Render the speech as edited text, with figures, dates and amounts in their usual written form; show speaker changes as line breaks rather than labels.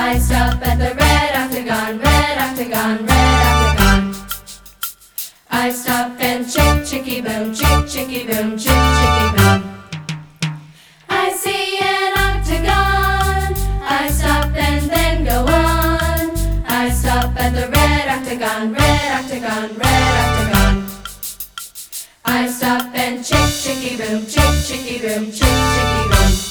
I stop at the red octagon, red octagon, red octagon. I stop and chick, chicky boom, chick, chicky boom, chick, chicky boom. I see an octagon, I stop and then go on. I stop at the red octagon, red octagon, red octagon. I stop and chick, chicky boom, chick, chicky boom, chick, chicky boom.